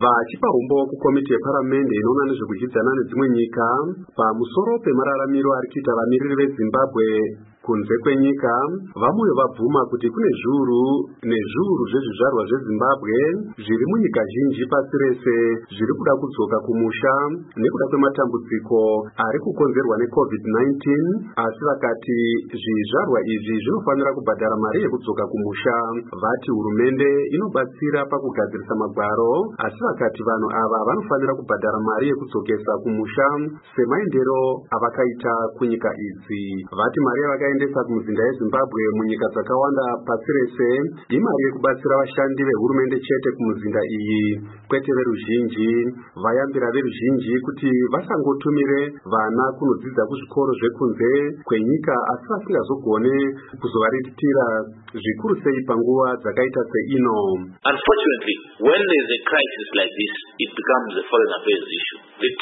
vachipa umbo kukomiti yeparamende inoona nezvekudyidzana nedzimwe nyika pamusoro pemararamiro ari kuita vamiriri veZimbabwe kunze kwenyika. Vamwe vabvuma kuti kune zviuru nezviuru zvezvizvarwa zveZimbabwe zviri munyika zhinji pasi rese zviri kuda kudzoka kumusha nekuda kwematambudziko ari kukonzerwa neCovid-19, asi vakati zvizvarwa izvi zvinofanira kubhadhara mari yekudzoka kumusha. Vati hurumende inobatsira pakugadzirisa magwaro, asi vakati vanhu ava vanofanira kubhadhara mari yekudzokesa kumusha semaendero avakaita kunyika idzi. Vati mari yavakaendesa kumuzinda yeZimbabwe munyika dzakawanda pasi rese imari yekubatsira vashandi vehurumende chete kumuzinda iyi, kwete veruzhinji. Vayambira veruzhinji kuti vasangotumire vana kunodzidza kuzvikoro zvekunze kwenyika asi vasingazogone kuzovariritira zvikuru sei panguva dzakaita seino. Unfortunately, when there is a crisis like this, it becomes a foreign affairs issue.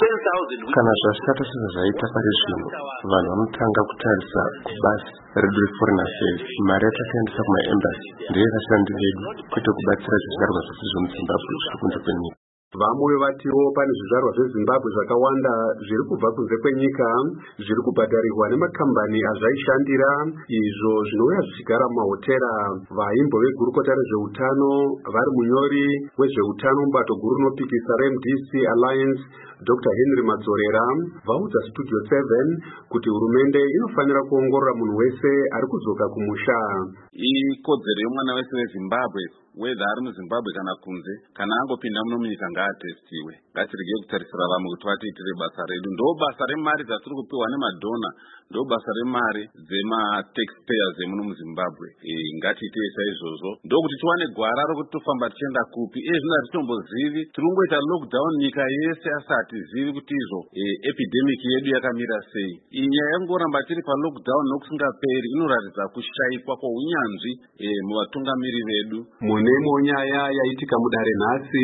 Kana zvasata sezvaita pari zvino, vanhu vanotanga kutarisa kubasa redu reforeign affairs. Mari yatakaendesa kumaembassy ndiyo yakashandira vedu, kwete kubatsira zvizvarwa zvese zvemuZimbabwe zviri kunze kwenyika. Vamwe vatiwo pane zvizvarwa zveZimbabwe zvakawanda zviri kubva kunze kwenyika zviri kubhadharirwa nemakambani azvaishandira, izvo zvinouya zvichigara mumahotera. Vaimbo vegurukota rezveutano vari munyori wezveutano mubato guru rinopikisa reMDC Alliance Dr. Henry Madzorera vaudza Studio 7 kuti hurumende inofanira kuongorora munhu wese ari kudzoka kumusha. Ikodzero yomwana wese weZimbabwe, whether ari muZimbabwe kana kunze, kana angopinda muno munyika ngaatestiwe. Ngatirege kutarisira vamwe kuti vatiitire basa redu. Ndo basa remari dzatiri kupiwa nemadhona, ndo basa remari dzema-taxpayers emuno muZimbabwe. Ngatiite saizvozvo ndokuti tiwane gwara rokuti tofamba tichienda kupi. Zvino hatitombozivi, tiri kungoita lockdown nyika yese asati zivi kuti izvo epidemic yedu yakamira sei. Iyi nyaya yangoramba tiri pa-lockdown nokusingaperi inoratidza kushaikwa kwounyanzvi muvatungamiri vedu. Munemo nyaya yaitika mudare nhasi,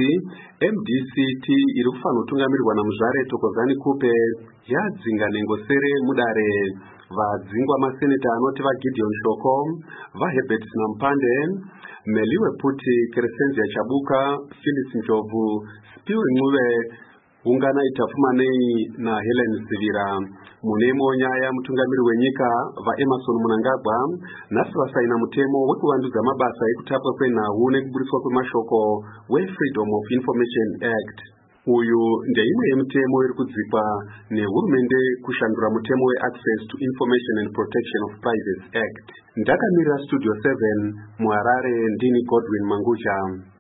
MDCT iri kufanira kutungamirirwa naMuzvare Thokozani Kupe yadzinga nengosere mudare. Vadzingwa maseneta anoti vaGideon Shoko, vaHerbert Nampande, Meliwe Puti, Crescenzia Chabuka, Phyllis Njovu, Spiwe Ngube, Ungana Itafumanei na Helen Sivira. Munemo nyaya mutungamiri wenyika vaEmerson Mnangagwa nasi vasaina mutemo wekuvanduza mabasa ekutapwa kwenhau nekuburiswa kwemashoko weFreedom of Information Act. Uyu ndeimwe yemitemo iri kudzikwa nehurumende kushandura mutemo weAccess to Information and Protection of Privacy Act. Ndakamirira Studio 7 muHarare, ndini Godwin Mangucha.